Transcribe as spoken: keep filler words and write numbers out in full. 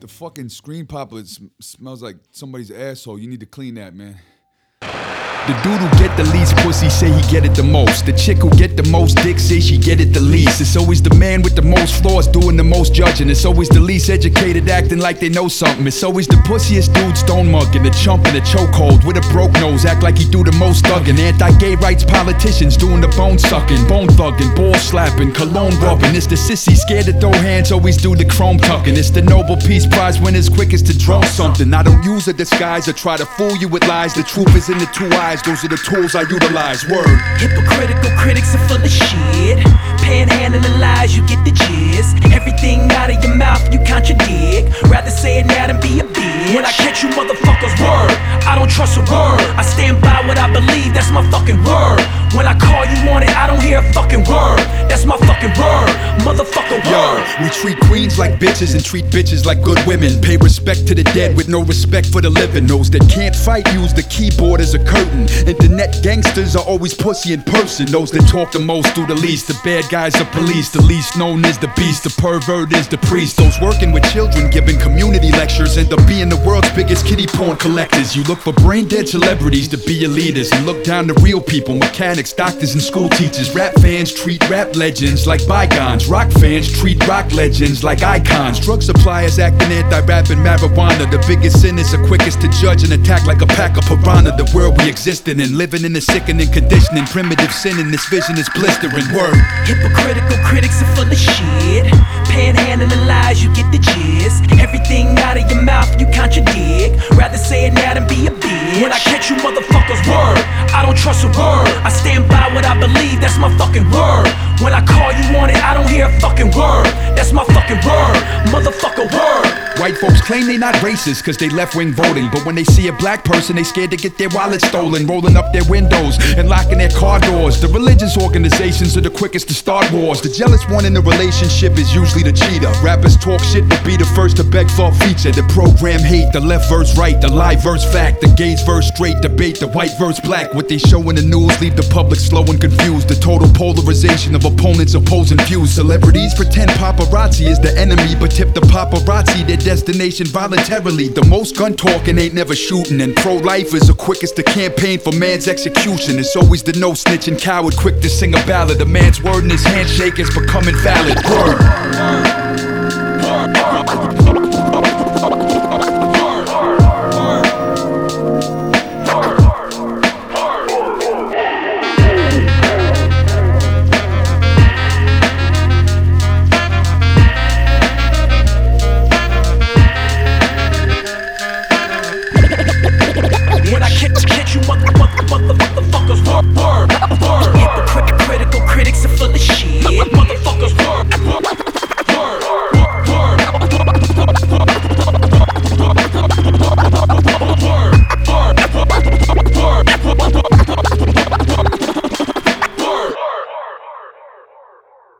The fucking screen popper sm smells like somebody's asshole. You need to clean that, man. The dude who get the least pussy say he get it the most. The chick who get the most dick say she get it the least. It's always the man with the most flaws doing the most judging. It's always the least educated acting like they know something. It's always the pussiest dude stone mugging, the chump in a chokehold with a broke nose, act like he do the most thugging. Anti-gay rights politicians doing the bone sucking, bone thugging, ball slapping, cologne rubbing. It's the sissy scared to throw hands, always do the chrome tucking. It's the Nobel Peace Prize winners quickest to draw something. I don't use a disguise or try to fool you with lies. The truth is in the two eyes. Those are the tools I utilize. Word. Hypocritical critics are full of shit. Panhandling lies, you get the gist. Everything out of your mouth, you contradict. Rather say it now than be a bitch. When I catch you motherfuckers, word, I don't trust a word. I stand by what I believe, that's my fucking word. When I call you on it, I don't hear a fucking word. That's my fucking word, motherfucker word. Yo, we treat queens like bitches and treat bitches like good women. Pay respect to the dead with no respect for the living. Those that can't fight use the keyboard as a curtain. Internet gangsters are always pussy in person. Those that talk the most do the least. The bad guys are police. The least known is the beast. The pervert is the priest. Those working with children giving community lectures end up being the world's biggest kitty porn collectors. You look for brain dead celebrities to be your leaders and look down to real people, mechanics, doctors and school teachers. Rap fans treat rap legends like bygones. Rock fans treat rock legends like icons. Drug suppliers acting anti-rap and marijuana. The biggest sin is the quickest to judge and attack like a pack of piranha. The world we exist in and living in a sickening condition and primitive sin, and this vision is blistering. Word. Hypocritical critics are full of shit. Panhandling lies, you get the gist. Everything out of your mouth, you contradict. Rather say it now than be a bitch. When I catch you motherfuckers, word, I don't trust a word. I stand by what I believe, that's my fucking word. When I call you on it, I don't hear a fucking word. That's my fucking word, motherfucker word. White folks claim they not racist cause they left-wing voting, but when they see a black person they scared to get their wallet stolen, rolling up their windows and locking their car doors. The religious organizations are the quickest to start wars. The jealous one in the relationship is usually the cheater. Rappers talk shit but be the first to beg for a feature. The program hate, the left verse right, the lie verse fact, the gays verse straight, debate the white verse black. What they show in the news leave the public slow and confused. The total polarization of opponents opposing views. Celebrities pretend paparazzi is the enemy but tip the paparazzi their destination voluntarily. The most gun talking ain't never shooting, and pro-lifers are quickest to campaign for man's execution. It's always the no-snitching coward quick to sing a ballad. A man's word in his handshake is becoming valid. Word.